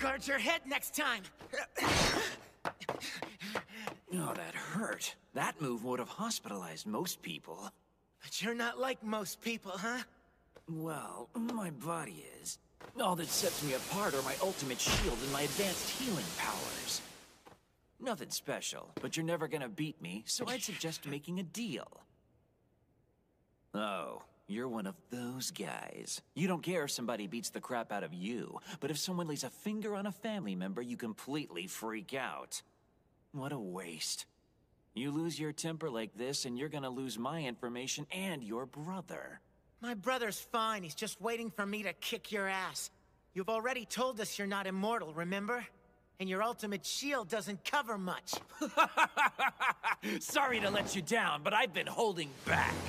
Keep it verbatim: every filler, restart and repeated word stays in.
Guard your head next time! Oh, that hurt. That move would have hospitalized most people. But you're not like most people, huh? Well, my body is. All that sets me apart are my ultimate shield and my advanced healing powers. Nothing special, but you're never gonna beat me, so I'd suggest making a deal. Oh, you're one of those guys. You don't care if somebody beats the crap out of you, but if someone lays a finger on a family member, you completely freak out. What a waste. You lose your temper like this, and you're gonna lose my information and your brother. My brother's fine. He's just waiting for me to kick your ass. You've already told us you're not immortal, remember? And your ultimate shield doesn't cover much. Sorry to let you down, but I've been holding back.